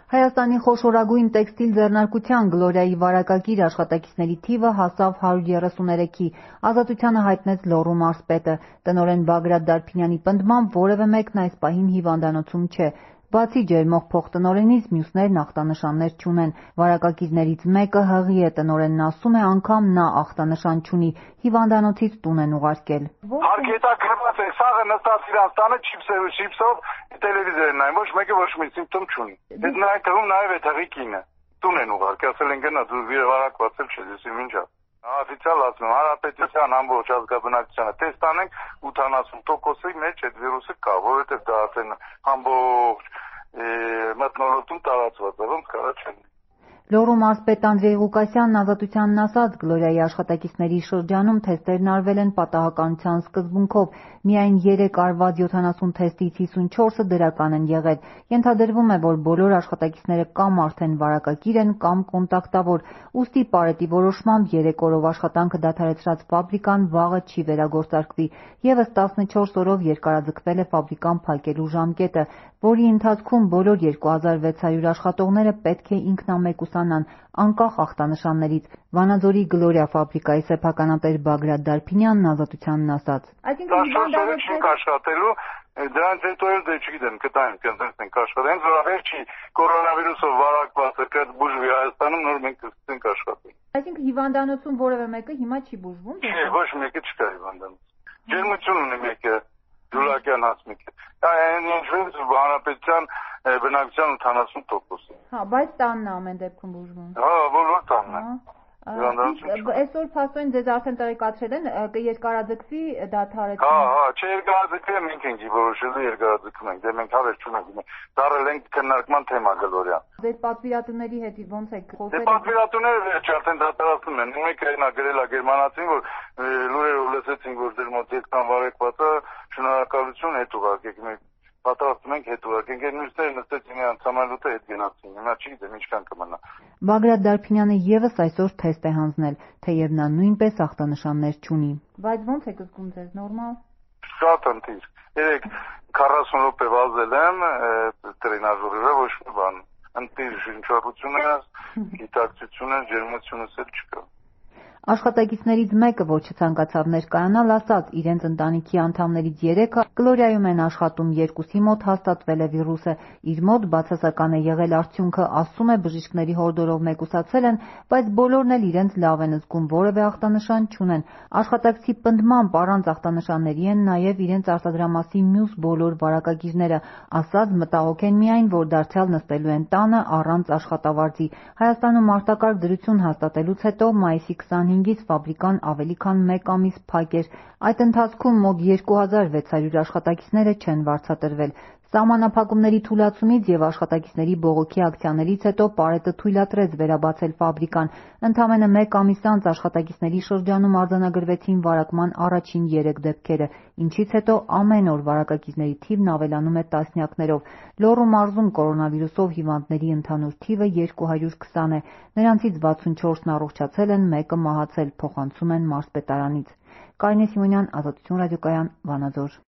Հայաստանի խոշորագույն տեքստիլ ձեռնարկության Գլորիայի վարակագիր աշխատակիցների թիվը հասավ 133-ի, ազատությանը հայտնեց Լոռու մարզպետը։ Տնօրեն Բագրատ Դարփինյանի պնդմամբ որևէ մեկն այս պահին հիվանդանոցում չէ։ Բացի ջերմող փոխտնօրենից, մյուսներն ախտանշաններ չունեն։ Վարակագիրներից մեկը հղի է, տնօրենն ասում է, անգամ նա ախտանշան չունի, հիվանդանոցից տուն են ուղարկել։ Հարկ հետաքրքրված է, սաղը նստած իրանց տանը չիպսով տելևիզոր են նայում, ոչ մեկը ոչ մի սիմպտոմ չունի։ Այդ նայ թվում նաև այդ հղի կինը տուն են ուղարկել, ասել են գնա դու վարակված էլ չես, եսի մինչա։ Օֆիցիալ ասում, Հանրապետության ամբողջ ազգաբնակչությանը տեստ անենք 80%-ի մեջ այդ վիրուսը կա, որովհետև դա արդեն ամբողջ մթնոլորտում տարածված է, ոնց կարա չեն։ Լոռու մարզպետ Անդրեյ Ղուկասյանն ազատությանն ասաց, Գլորիայի աշխատակիցների շրջանում թեստերն արվել են պատահականության սկզբունքով, միայն 3 արված 70 թեստից 54-ը դրական են եղել։ Ենթադրվում է, որ բոլոր աշխատակիցները կամ արդեն վարակագիր են, կամ կոնտակտավոր, ուստի Պարետի որոշմամբ 3 օրով աշխատանքը դադարեցրած ֆաբրիկան վաղը չի վերագործարկվի։ Եվս 14 օրով երկարաձգվել է ֆաբրիկան փակելու ժամկետը, որի ընթացքում բոլոր 2600 աշխատողները պետք է ինքնամեկ ուսանան, անկախ ախտանշաններից։ Վանաձորի Գլորիա ֆաբրիկայի սեփականատեր Բագրատ Դարփինյանն ազատությանն ասաց. Այսինքն չենք աշխատելու, դրանից հետո էլ դե չգիտեմ, կտայինք կընտրենք ենք աշխատել, հենց որ վերջի կորոնավիրուսով վարակված է կդ բուժվի Հայաստանում, նոր մենք կսկսենք աշխատել։ Այսինքն հիվանդանոցում որևէ մեկը հիմա չի բուժվում։ Չէ, ոչ մեկը չկա հիվանդանոց։ Ջերմություն ունի մեկը, Ջուլակյան հասմիկը։ Այն ինչ Հանրապետության բնակության 80%։ Հա, բայց տանն ամեն դեպքում բուժվում։ Հա, բոլոր տանն է։ Այսօր փաստորեն ձեզ արդեն տեղեկացրել են կերկարաձգվի դադարեցումը։ Հա, չերկարաձգվի մենք ենք որոշելու երկարաձգում ենք, դե մենք հավեր չունենք, դարել ենք քննարկման թեմա Գլորիա։ Ձեր պատվիրատուների հետ ոնց եք խոսել։ Դե պատվիրատուները վերջ արդեն դատարացնում են, մեկը նա գրել է գերմանացին, որ լուրերով լսեցինք, որ դեր մոտ այդքան վարակված է, շնորհակալություն, հետ ուղարկեք մենք պատրաստում ենք հետ ուղարկենք, այդ մյուսները նստեցին իրանց համալուտը հետ գնացին, հիմա չգիտեմ ինչքան կմնա։ Բագրատ Դարփինյանը եւս այսօր թեստ է հանձնել, թեև նա նույնպես ախտանշաններ չունի։ Բայց ոնց եք զգում ձեզ, նորմալ։ Շատ ընտիր։ Երեք 40 րոպե վազել եմ տրենաժորը, ոչ մի բան։ Ընտիր շնչառությունը, գիտակցությունը, ջերմությունս էլ չկա։ Աշխատակիցներից մեկը, որ չցանկացավ ներկայանալ, ասաց, իրենց ընտանիքի անդամներից 3-ը Գլորիայում են աշխատում, 2-ի մոտ հաստատվել է վիրուսը, իր մոտ բացասական է եղել արդյունքը, ասում է բժիշկների հորդորով մեկուսացել են, բայց բոլորն էլ իրենց լավ են զգում, որևէ ախտանշան չունեն։ Աշխատակցի պնդմամբ առանց ախտանշանների են նաև իրենց արտադրամասի մյուս բոլոր վարակագիրները, ասած մտահոգ են միայն, որ դարձյալ նստելու են տանը առանց աշխատավարձի։ Հայաստանում արտակարգ դրություն հաստատելուց հետո մայիսի 25-ից ֆաբրիկան ավելի քան 1 ամիս փակ էր։ Այդ ընթացքում մոտ 2600 աշխատակիցները չեն վարձատրվել։ Սահմանափակումների թուլացումից եւ աշխատակիցների բողոքի ակցիաներից հետո Պարետը թույլատրեց վերաբացել ֆաբրիկան։ Ընդամենը 1 ամիս անց աշխատակիցների շրջանում արձանագրվեցին վարակման առաջին 3 դեպքերը, ինչից հետո ամեն օր վարակագիրների թիվն ավելանում է տասնյակներով։ Լոռու մարզում կորոնավիրուսով հիվանդների ընդհանուր թիվը 220 է, նրանցից 64-ն առողջացել են, 1-ը մահացել, փոխանցում են մարզպետարանից։ Կարինե Սիմոնյան, Ազատություն ռադիոկայան, Վանաձոր։